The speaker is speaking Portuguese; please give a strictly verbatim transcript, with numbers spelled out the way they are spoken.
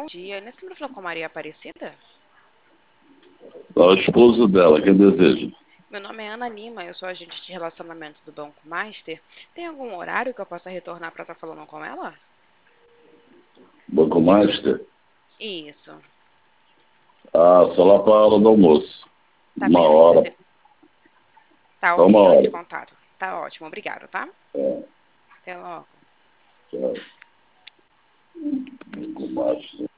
Bom dia. Nesse número falou com a Maria Aparecida? A esposa dela, quem deseja. Meu nome é Ana Lima, eu sou agente de relacionamento do Banco Master. Tem algum horário que eu possa retornar para estar falando com ela? Banco Master? Isso. Ah, só lá para a hora do almoço. Tá Uma perfeito. hora. esse- Tá Só uma ok esse hora. contato. Tá ótimo, obrigado, tá? É, Até logo. é. Banco Master.